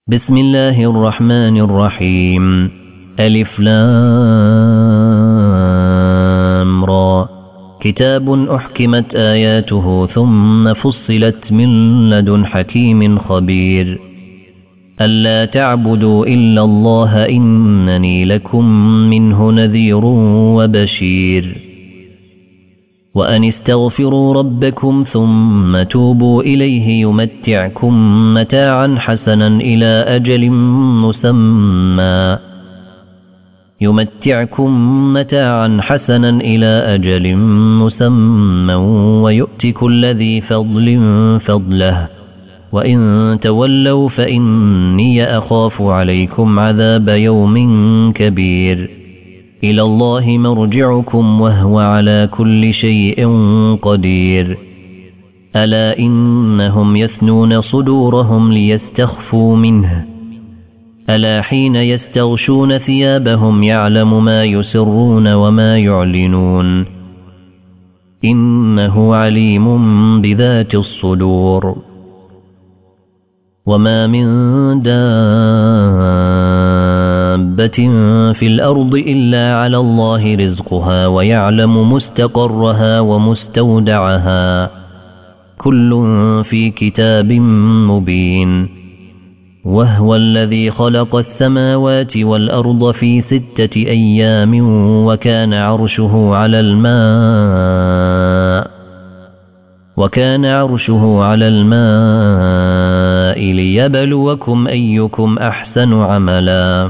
بسم الله الرحمن الرحيم. ألف لام را. كتاب أحكمت آياته ثم فصلت من لدن حكيم خبير. ألا تعبدوا إلا الله إنني لكم منه نذير وبشير. وأن استغفروا ربكم ثم توبوا إليه يمتعكم متاعا حسنا إلى أجل مسمى ويؤت كل ذي فضل فضله. وإن تولوا فإني أخاف عليكم عذاب يوم كبير. إلى الله مرجعكم وهو على كل شيء قدير. ألا إنهم يثنون صدورهم ليستخفوا منه. ألا حين يستغشون ثيابهم يعلم ما يسرون وما يعلنون. إنه عليم بذات الصدور. وما من دابة في الأرض إلا على الله رزقها ويعلم مستقرها ومستودعها كل في كتاب مبين. وهو الذي خلق السماوات والأرض في 6 أيام وكان عرشه على الماء ليبلوكم أيكم أحسن عملا.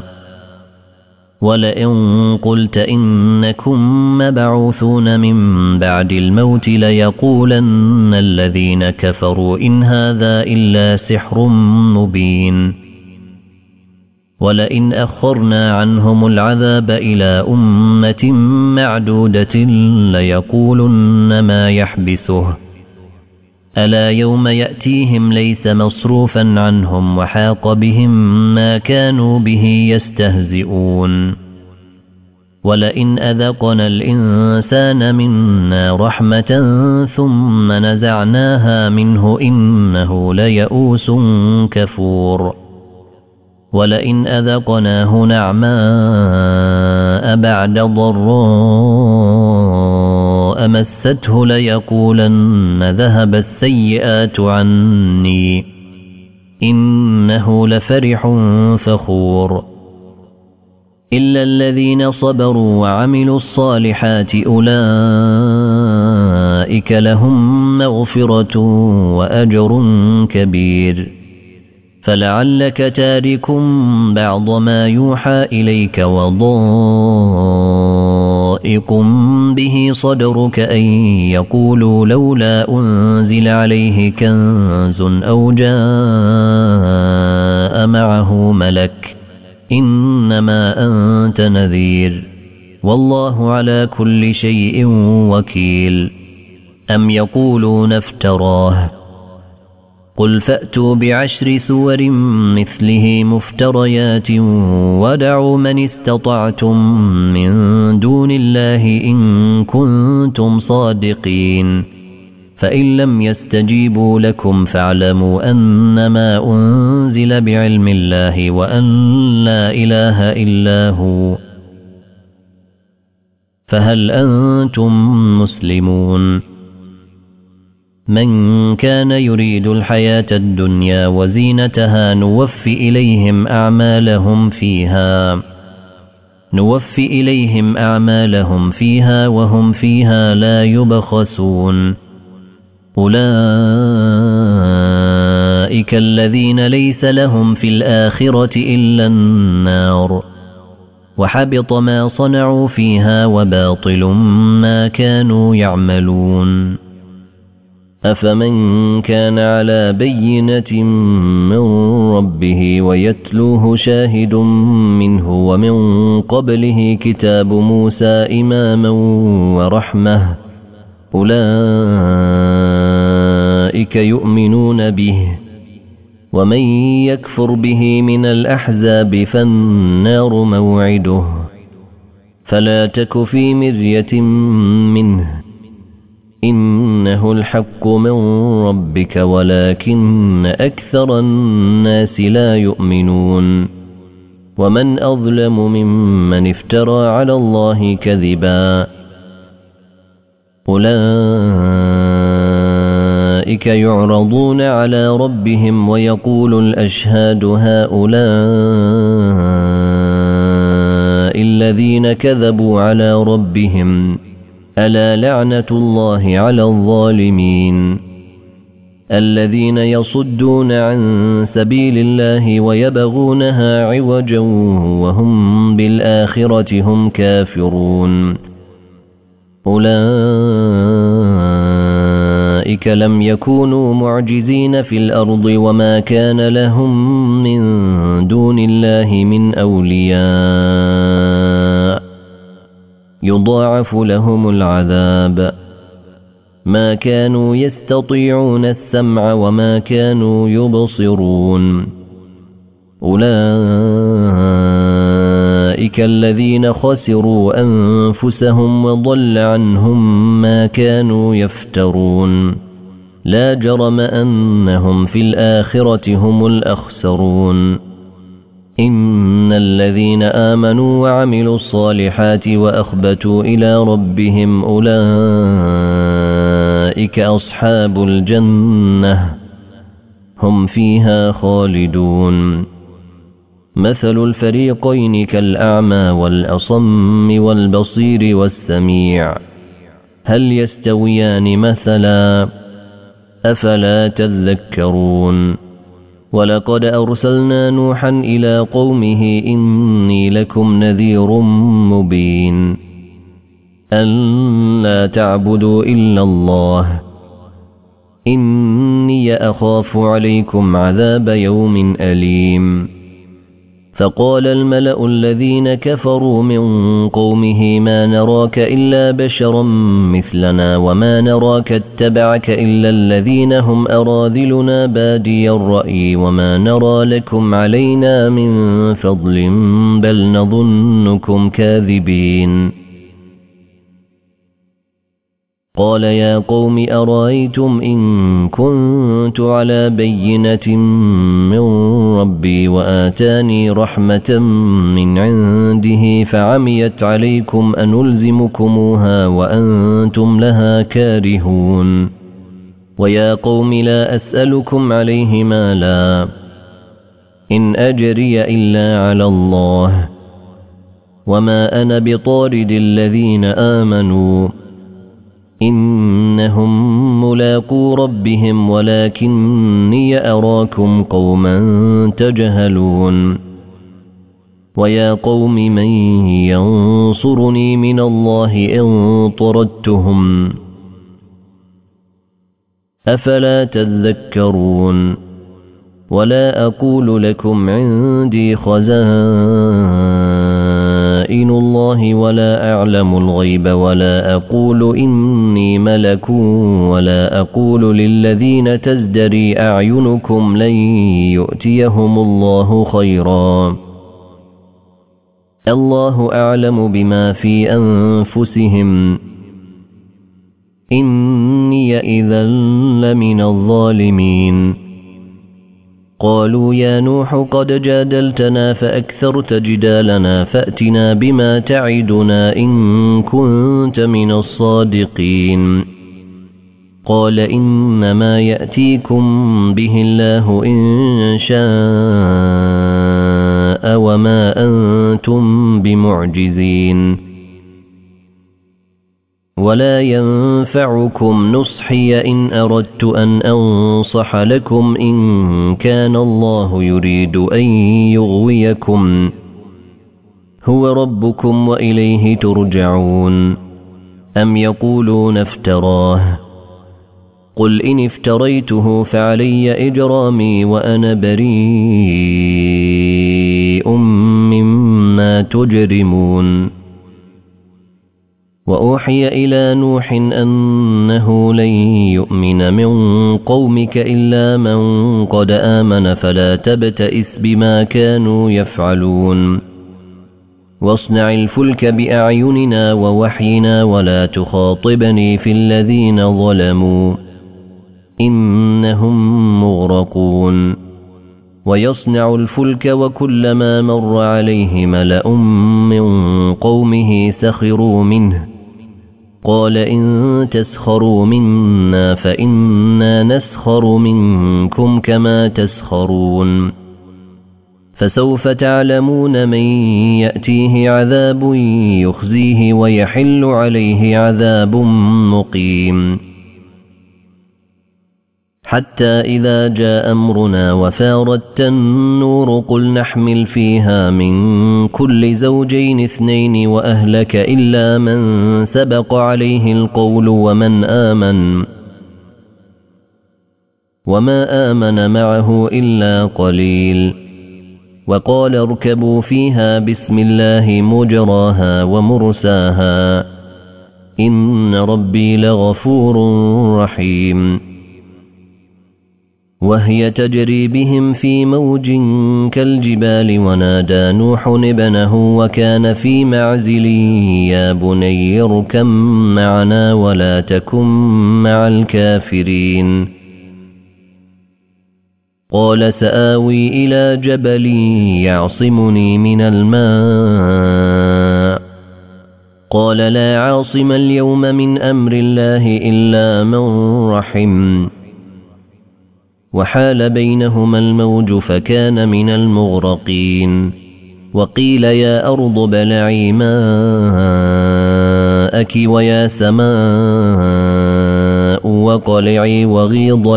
ولئن قلت إنكم مبعوثون من بعد الموت ليقولن الذين كفروا إن هذا إلا سحر مبين. ولئن أخرنا عنهم العذاب إلى أمة معدودة ليقولن ما يحبسه. ألا يوم يأتيهم ليس مصروفا عنهم وحاق بهم ما كانوا به يستهزئون. ولئن أذقنا الإنسان منا رحمة ثم نزعناها منه إنه ليئوس كفور. ولئن أذقناه نعماء بعد ضراء مسته ليقولن ذهب السيئات عني إنه لفرح فخور. إلا الذين صبروا وعملوا الصالحات أولئك لهم مغفرة وأجر كبير. فلعلك تارك بعض ما يوحى إليك وضائق به صدرك أن يقولوا لولا أنزل عليه كنز أو جاء معه ملك إنما أنت نذير والله على كل شيء وكيل. أم يقولون افتراه قل فأتوا ب10 سور مثله مفتريات ودعوا من استطعتم من دون الله إن كنتم صادقين. فإن لم يستجيبوا لكم فاعلموا أنما أنزل بعلم الله وأن لا إله إلا هو. فهل أنتم مسلمون؟ من كان يريد الحياة الدنيا وزينتها نوفي إليهم أعمالهم فيها وهم فيها لا يبخسون. أولئك الذين ليس لهم في الآخرة إلا النار وحبط ما صنعوا فيها وباطل ما كانوا يعملون. أفمن كان على بينة من ربه ويتلوه شاهد منه ومن قبله كتاب موسى إماما ورحمة أولئك يؤمنون به. ومن يكفر به من الأحزاب فالنار موعده فلا تك في مرية منه إنه الحق من ربك ولكن أكثر الناس لا يؤمنون ومن أظلم ممن افترى على الله كذبا أولئك يعرضون على ربهم ويقول الأشهاد هؤلاء الذين كذبوا على ربهم ألا لعنة الله على الظالمين الذين يصدون عن سبيل الله ويبغونها عوجا وهم بالآخرة هم كافرون أولئك لم يكونوا معجزين في الأرض وما كان لهم من دون الله من أولياء يضاعف لهم العذاب ما كانوا يستطيعون السمع وما كانوا يبصرون أولئك الذين خسروا أنفسهم وضل عنهم ما كانوا يفترون لا جرم أنهم في الآخرة هم الأخسرون إن الذين آمنوا وعملوا الصالحات وأخبتوا إلى ربهم أولئك أصحاب الجنة هم فيها خالدون مثل الفريقين كالأعمى والأصم والبصير والسميع هل يستويان مثلا أفلا تذكرون ولقد أرسلنا نوحا إلى قومه إني لكم نذير مبين أن لا تعبدوا إلا الله إني أخاف عليكم عذاب يوم أليم فقال الملأ الذين كفروا من قومه ما نراك إلا بشرا مثلنا وما نراك اتبعك إلا الذين هم أراذلنا بادي الرأي وما نرى لكم علينا من فضل بل نظنكم كاذبين قال يا قوم أرأيتم إن كنت على بينة من ربي وآتاني رحمة من عنده فعميت عليكم أنلزمكموها وأنتم لها كارهون ويا قوم لا أسألكم عليه مالا إن أجري إلا على الله وما أنا بطارد الذين آمنوا إنهم ملاقو ربهم ولكني أراكم قوما تجهلون ويا قوم من ينصرني من الله إن طردتهم أفلا تذكرون ولا أقول لكم عندي خزائن الله ولا أعلم الغيب ولا أقول إني ملك ولا أقول للذين تزدري أعينكم لن يؤتيهم الله خيرا الله أعلم بما في أنفسهم إني إذا لمن الظالمين قالوا يا نوح قد جادلتنا فأكثرت جدالنا فأتنا بما تعدنا إن كنت من الصادقين قال إنما يأتيكم به الله إن شاء وما أنتم بمعجزين ولا ينفعكم نصحي إن أردت أن أنصح لكم إن كان الله يريد أن يغويكم هو ربكم وإليه ترجعون أم يقولون افتراه قل إن افتريته فعلي إجرامي وأنا بريء مما تجرمون وأوحي إلى نوح أنه لن يؤمن من قومك إلا من قد آمن فلا تبتئس بما كانوا يفعلون واصنع الفلك بأعيننا ووحينا ولا تخاطبني في الذين ظلموا إنهم مغرقون ويصنع الفلك وكلما مر عليه ملأ من قومه سخروا منه قال إن تسخروا منا فإنا نسخر منكم كما تسخرون فسوف تعلمون من يأتيه عذاب يخزيه ويحل عليه عذاب مقيم حتى إذا جاء أمرنا وفارت النور قل نحمل فيها من كل زوجين اثنين وأهلك إلا من سبق عليه القول وما آمن معه إلا قليل وقال اركبوا فيها بسم الله مجراها ومرساها إن ربي لغفور رحيم وهي تجري بهم في موج كالجبال ونادى نوح ابنه وكان في معزل يا بني اركب معنا ولا تكن مع الكافرين قال سآوي إلى جبل يعصمني من الماء قال لا عاصم اليوم من أمر الله إلا من رحم وحال بينهما الموج فكان من المغرقين وقيل يا أرض ابلعي ماءك ويا سماء وقلعي وغيض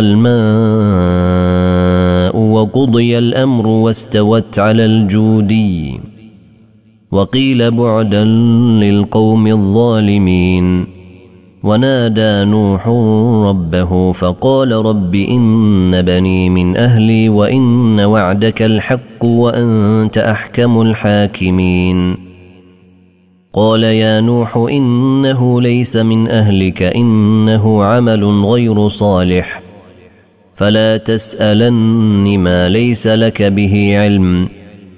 الماء وقضي الأمر واستوت على الجودي وقيل بعدا للقوم الظالمين ونادى نوح ربه فقال رب إن بني من أهلي وإن وعدك الحق وأنت أحكم الحاكمين قال يا نوح إنه ليس من أهلك إنه عمل غير صالح فلا تسألن ما ليس لك به علم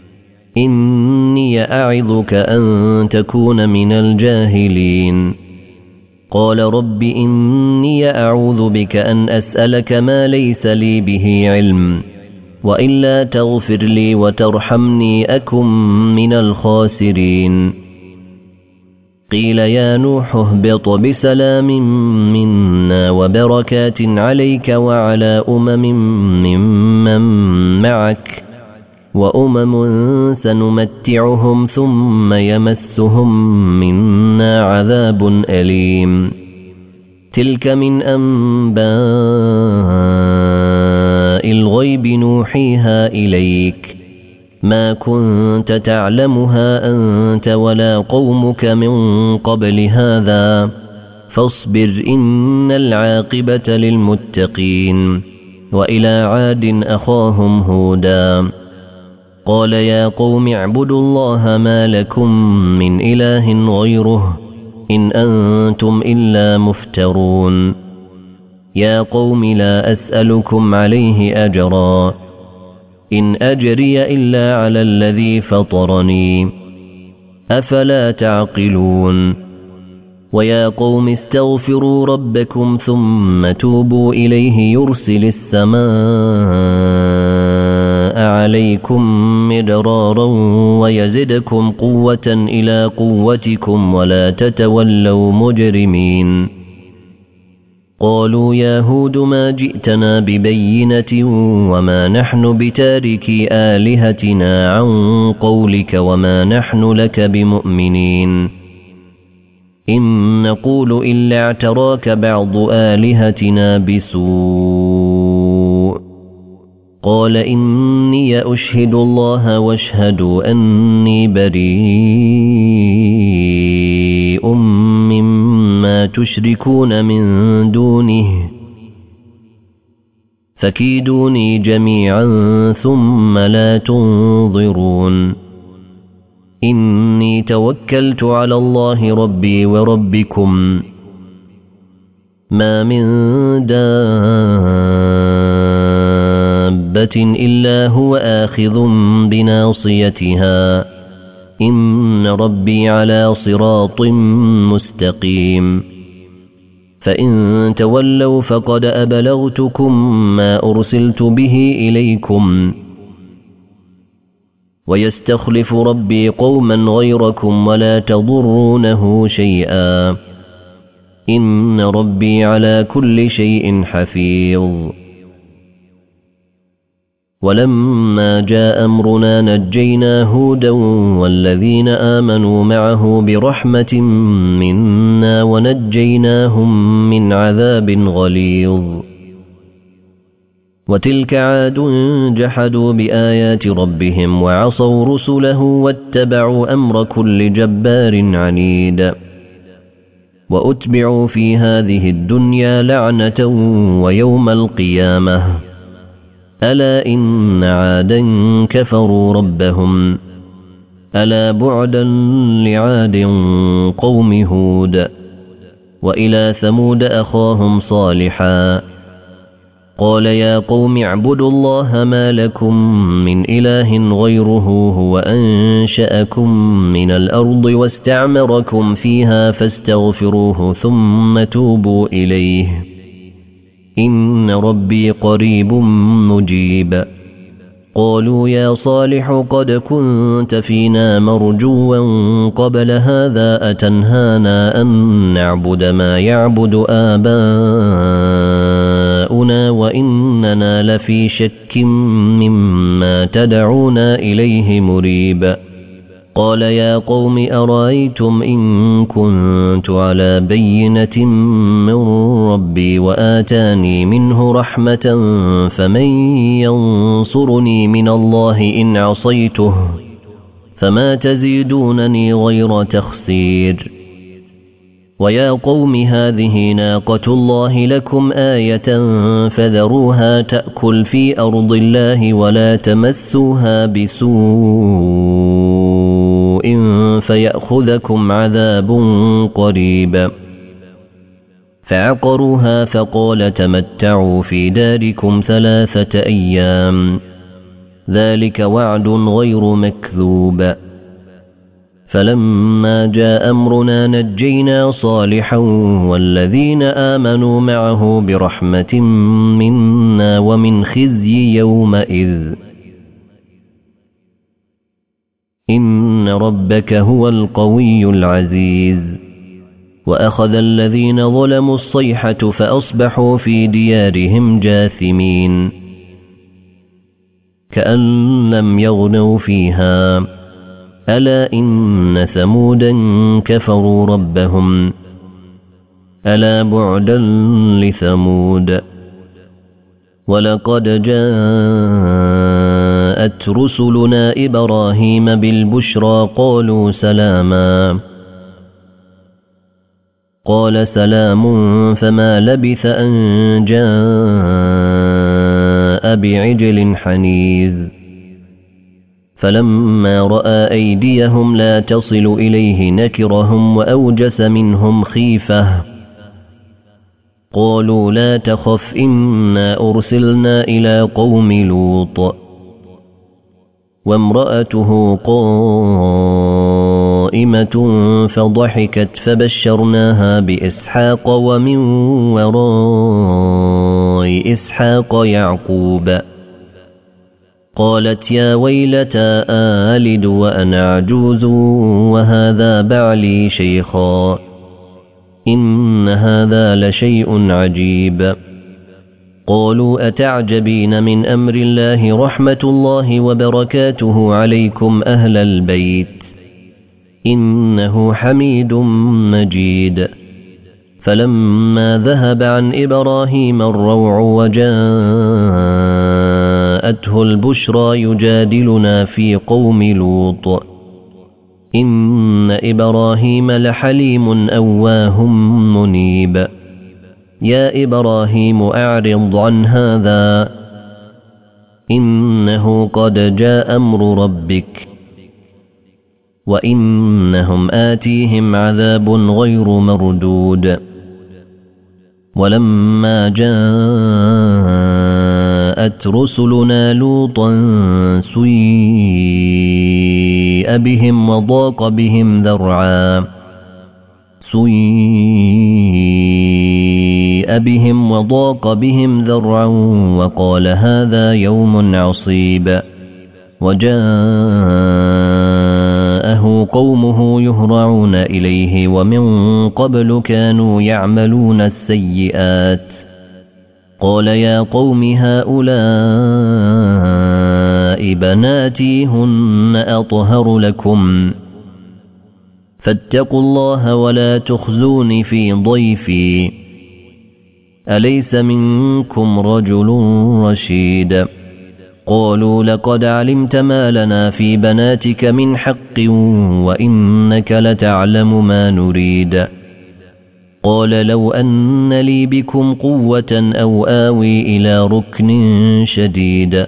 إني أعظك أن تكون من الجاهلين قال رب إني أعوذ بك أن أسألك ما ليس لي به علم وإلا تغفر لي وترحمني أكن من الخاسرين قيل يا نوح اهبط بسلام منا وبركات عليك وعلى ممن معك وأمم سنمتعهم ثم يمسهم منا عذاب أليم تلك من أنباء الغيب نوحيها إليك ما كنت تعلمها أنت ولا قومك من قبل هذا فاصبر إن العاقبة للمتقين وإلى عاد أخاهم هودا قال يا قوم اعبدوا الله ما لكم من إله غيره إن أنتم إلا مفترون يا قوم لا أسألكم عليه أجرا إن أجري إلا على الذي فطرني أفلا تعقلون ويا قوم استغفروا ربكم ثم توبوا إليه يرسل السماء عليكم مدرارا ويزدكم قوة إلى قوتكم ولا تتولوا مجرمين قالوا يا هود ما جئتنا ببينة وما نحن بتاركي آلهتنا عن قولك وما نحن لك بمؤمنين إن نقول إلا اعتراك بعض آلهتنا بسوء قال إني أشهد الله واشهدوا أني بريء مما تشركون من دونه فكيدوني جميعا ثم لا تنظرون إني توكلت على الله ربي وربكم ما من دابة إلا هو آخذ بناصيتها إن ربي على صراط مستقيم فإن تولوا فقد أبلغتكم ما أرسلت به إليكم ويستخلف ربي قوما غيركم ولا تضرونه شيئا إن ربي على كل شيء حفيظ ولما جاء أمرنا نجينا هودا والذين آمنوا معه برحمة منا ونجيناهم من عذاب غليظ وتلك عاد جحدوا بآيات ربهم وعصوا رسله واتبعوا أمر كل جبار عنيد وأتبعوا في هذه الدنيا لعنة ويوم القيامة ألا إن عادا كفروا ربهم ألا بعدا لعاد قوم هود وإلى ثمود أخاهم صالحا قال يا قوم اعبدوا الله ما لكم من إله غيره هو أنشأكم من الأرض واستعمركم فيها فاستغفروه ثم توبوا إليه إن ربي قريب مجيب قالوا يا صالح قد كنت فينا مرجوا قبل هذا أتنهانا أن نعبد ما يعبد آباؤنا وإننا لفي شك مما تدعونا إليه مريب قال يا قوم أرأيتم إن كنت على بينة من ربي وآتاني منه رحمة فمن ينصرني من الله إن عصيته فما تزيدونني غير تخسير ويا قوم هذه ناقة الله لكم آية فذروها تأكل في أرض الله ولا تمسوها بسوء فيأخذكم عذاب قريب فعقروها فقال تمتعوا في داركم 3 أيام ذلك وعد غير مكذوب فلما جاء أمرنا نجينا صالحا والذين آمنوا معه برحمة منا ومن خزي يومئذ إن ربك هو القوي العزيز وأخذ الذين ظلموا الصيحة فأصبحوا في ديارهم جاثمين كأن لم يغنوا فيها ألا إن ثمودا كفروا ربهم ألا بعدا لثمود ولقد جاءت رسلنا إبراهيم بالبشرى قالوا سلاما قال سلام فما لبث أن جاء بعجل حنيذ فلما رأى أيديهم لا تصل إليه نكرهم وأوجس منهم خيفة قالوا لا تخف إنا أرسلنا إلى قوم لوط وامرأته قائمة فضحكت فبشرناها بإسحاق ومن وراء إسحاق يعقوب قالت يا ويلتى آلد وأنا عجوز وهذا بعلي شيخا إن هذا لشيء عجيب قالوا أتعجبين من أمر الله رحمة الله وبركاته عليكم أهل البيت إنه حميد مجيد فلما ذهب عن إبراهيم الروع وجاءته البشرى يجادلنا في قوم لوط إن إبراهيم لحليم أواه منيب يا إبراهيم أعرض عن هذا إنه قد جاء أمر ربك وإنهم آتيهم عذاب غير مردود ولما جاءت رسلنا لوطا سيء سيئ بهم وضاق بهم ذرعا وقال هذا يوم عصيب وجاءه قومه يهرعون إليه ومن قبل كانوا يعملون السيئات قال يا قوم هؤلاء بناتي هن أطهر لكم فاتقوا الله ولا تخزوني في ضيفي أليس منكم رجل رشيد قالوا لقد علمت ما لنا في بناتك من حق وإنك لتعلم ما نريد قال لو أن لي بكم قوة أو آوي إلى ركن شديد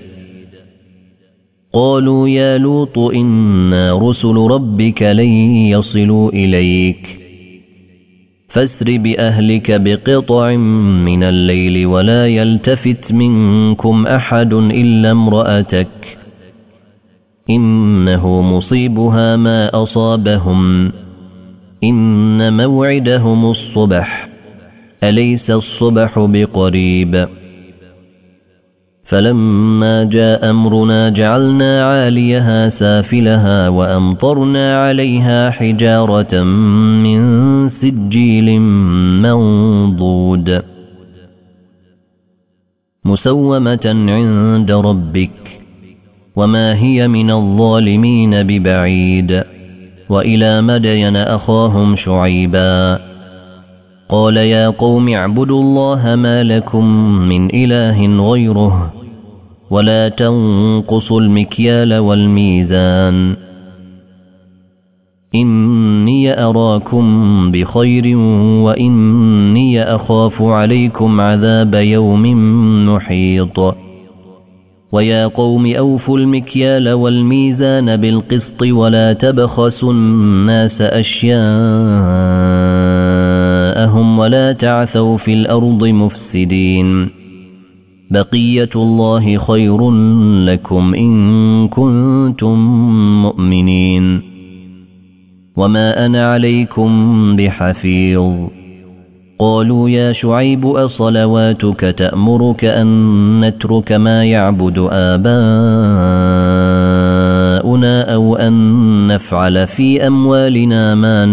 قالوا يا لوط إنا رسل ربك لن يصلوا إليك فاسر بأهلك بقطع من الليل ولا يلتفت منكم أحد إلا امرأتك إنه مصيبها ما أصابهم إن موعدهم الصبح أليس الصبح بقريب فلما جاء أمرنا جعلنا عاليها سافلها وأمطرنا عليها حجارة من سجيل منضود مسومة عند ربك وما هي من الظالمين ببعيد وإلى مدين أخاهم شعيبا قال يا قوم اعبدوا الله ما لكم من إله غيره ولا تنقصوا المكيال والميزان إني أراكم بخير وإني أخاف عليكم عذاب يوم محيط ويا قوم أوفوا المكيال والميزان بالقسط ولا تبخسوا الناس أشياءهم ولا تعثوا في الأرض مفسدين بقية الله خير لكم إن كنتم مؤمنين وما أنا عليكم بحفيظ قالوا يا شعيب أصلواتك تأمرك أن نترك ما يعبد آباؤنا أو أن نفعل في أموالنا ما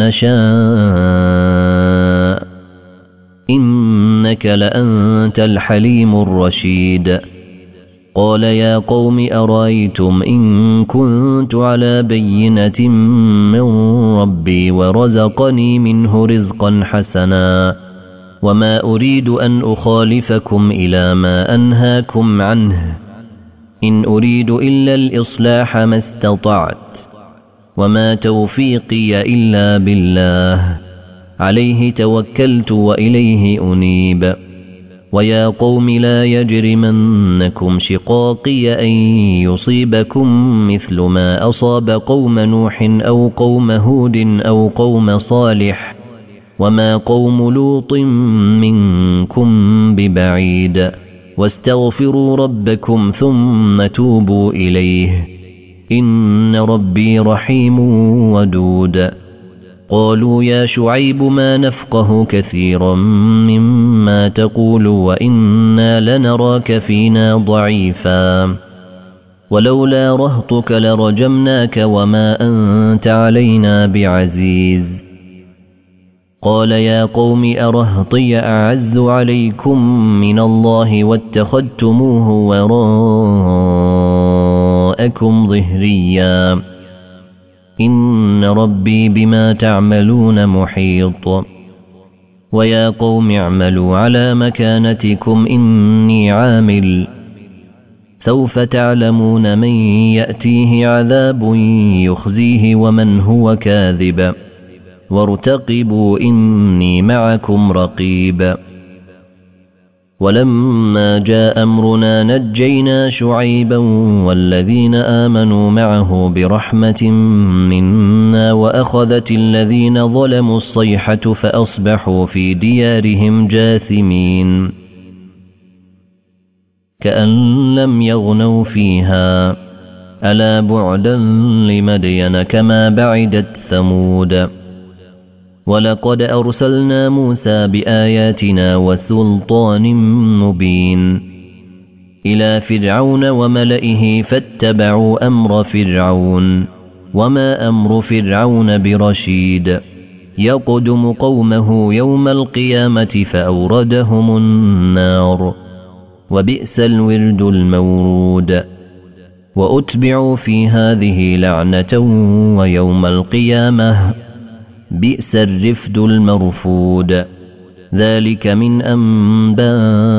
نشاء إنك لأنت الحليم الرشيد قال يا قوم أرأيتم إن كنت على بينة من ربي ورزقني منه رزقا حسنا وما أريد أن أخالفكم إلى ما أنهاكم عنه إن أريد إلا الإصلاح ما استطعت وما توفيقي إلا بالله عليه توكلت وإليه أنيب ويا قوم لا يجرمنكم شقاقي أن يصيبكم مثل ما أصاب قوم نوح أو قوم هود أو قوم صالح وما قوم لوط منكم ببعيد واستغفروا ربكم ثم توبوا إليه إن ربي رحيم ودود قالوا يا شعيب ما نفقه كثيرا مما تقول وإنا لنراك فينا ضعيفا ولولا رهطك لرجمناك وما أنت علينا بعزيز قال يا قوم أرهطي أعز عليكم من الله واتخذتموه وراءكم ظهريا إن ربي بما تعملون محيط ويا قوم اعملوا على مكانتكم إني عامل سوف تعلمون من يأتيه عذاب يخزيه ومن هو كاذب وارتقبوا إني معكم رقيب ولما جاء أمرنا نجينا شعيبا والذين آمنوا معه برحمة منا وأخذت الذين ظلموا الصيحة فأصبحوا في ديارهم جاثمين كأن لم يغنوا فيها ألا بعدا لمدين كما بعدت ثمود ولقد أرسلنا موسى بآياتنا وسلطان مبين إلى فرعون وملئه فاتبعوا أمر فرعون وما أمر فرعون برشيد يقدم قومه يوم القيامة فأوردهم النار وبئس الورد المورود وأتبعوا في هذه لعنة ويوم القيامة بئس الرفد المرفود ذلك من أنباء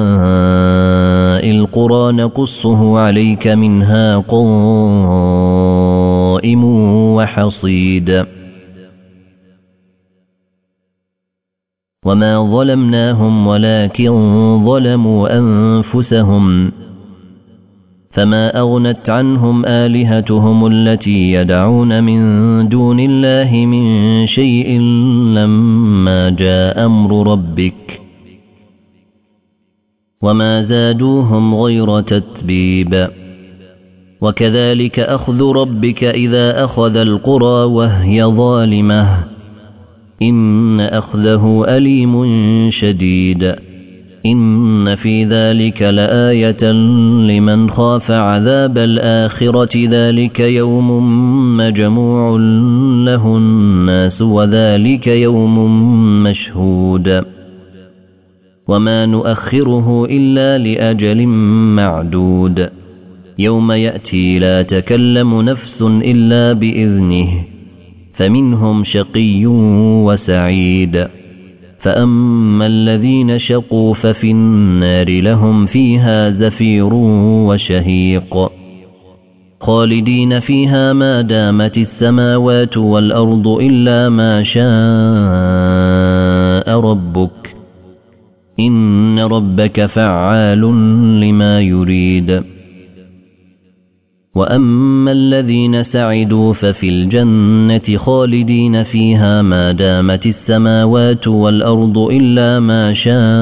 القرى نقصه عليك منها قائم وحصيد وما ظلمناهم ولكن ظلموا أنفسهم فما أغنت عنهم آلهتهم التي يدعون من دون الله من شيء لما جاء أمر ربك وما زادوهم غير تتبيب وكذلك أخذ ربك إذا أخذ القرى وهي ظالمة إن أخذه أليم شديد إن في ذلك لآية لمن خاف عذاب الآخرة ذلك يوم مجموع له الناس وذلك يوم مشهود وما نؤخره إلا لأجل معدود يوم يأتي لا تكلم نفس إلا بإذنه فمنهم شقي وسعيد فأما الذين شقوا ففي النار لهم فيها زفير وشهيق خالدين فيها ما دامت السماوات والأرض إلا ما شاء ربك إن ربك فعال لما يريد وأما الذين سعدوا ففي الجنة خالدين فيها ما دامت السماوات والأرض إلا ما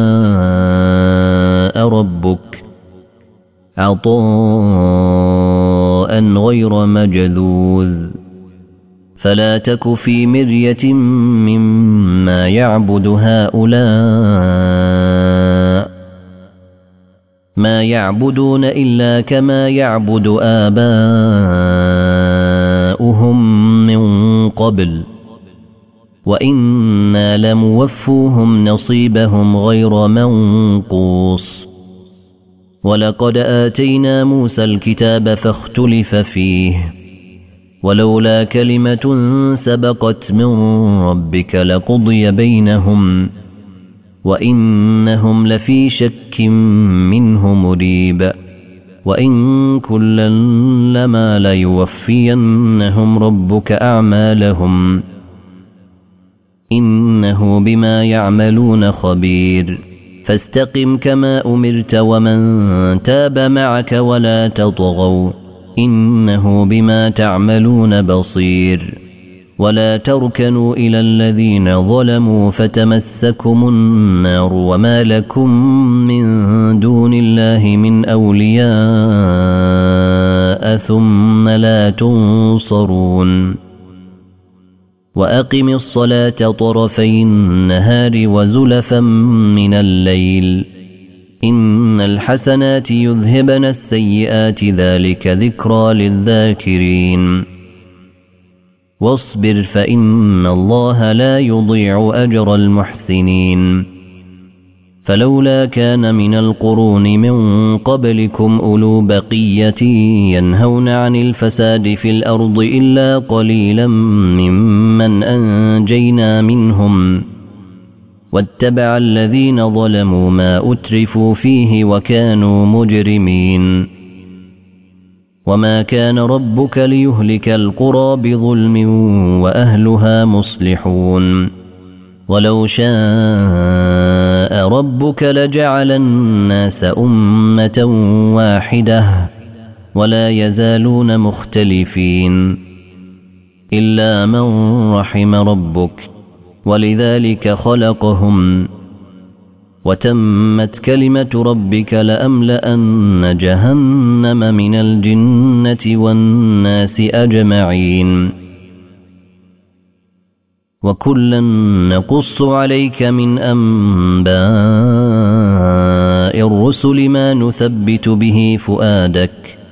شاء ربك عطاء غير مجذوذ فلا تك في مرية مما يعبد هؤلاء ما يعبدون إلا كما يعبد آباؤهم من قبل وإنا لموفوهم نصيبهم غير منقوص ولقد آتينا موسى الكتاب فاختلف فيه ولولا كلمة سبقت من ربك لقضي بينهم وإنهم لفي شك منه مريب وإن كلا لما ليوفينهم ربك أعمالهم إنه بما يعملون خبير فاستقم كما أمرت ومن تاب معك ولا تطغوا إنه بما تعملون بصير ولا تركنوا إلى الذين ظلموا فتمسكم النار وما لكم من دون الله من أولياء ثم لا تنصرون وأقم الصلاة طرفي النهار وزلفا من الليل إن الحسنات يذهبن السيئات ذلك ذكرى للذاكرين واصبر فإن الله لا يضيع أجر المحسنين فلولا كان من القرون من قبلكم أولو بقية ينهون عن الفساد في الأرض إلا قليلا ممن أنجينا منهم واتبع الذين ظلموا ما أترفوا فيه وكانوا مجرمين وما كان ربك ليهلك القرى بظلم وأهلها مصلحون ولو شاء ربك لجعل الناس أمة واحدة ولا يزالون مختلفين إلا من رحم ربك ولذلك خلقهم وتمت كلمة ربك لأملأن جهنم من الجنة والناس أجمعين وكلا نقص عليك من أنباء الرسل ما نثبت به فؤادك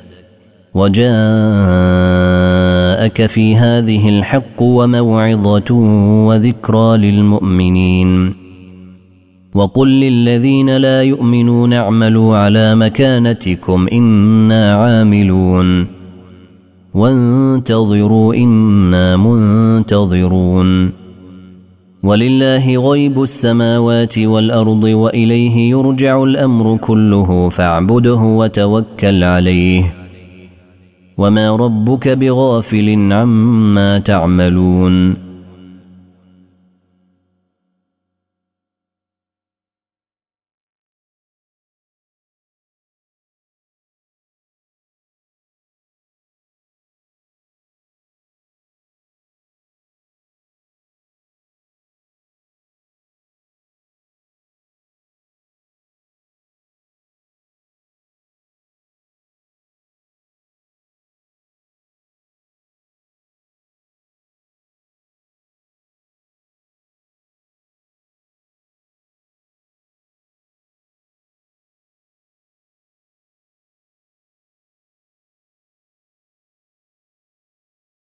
وجاءك في هذه الحق وموعظة وذكرى للمؤمنين وقل للذين لا يؤمنون اعملوا على مكانتكم إنا عاملون وانتظروا إنا منتظرون ولله غيب السماوات والأرض وإليه يرجع الأمر كله فاعبده وتوكل عليه وما ربك بغافل عما تعملون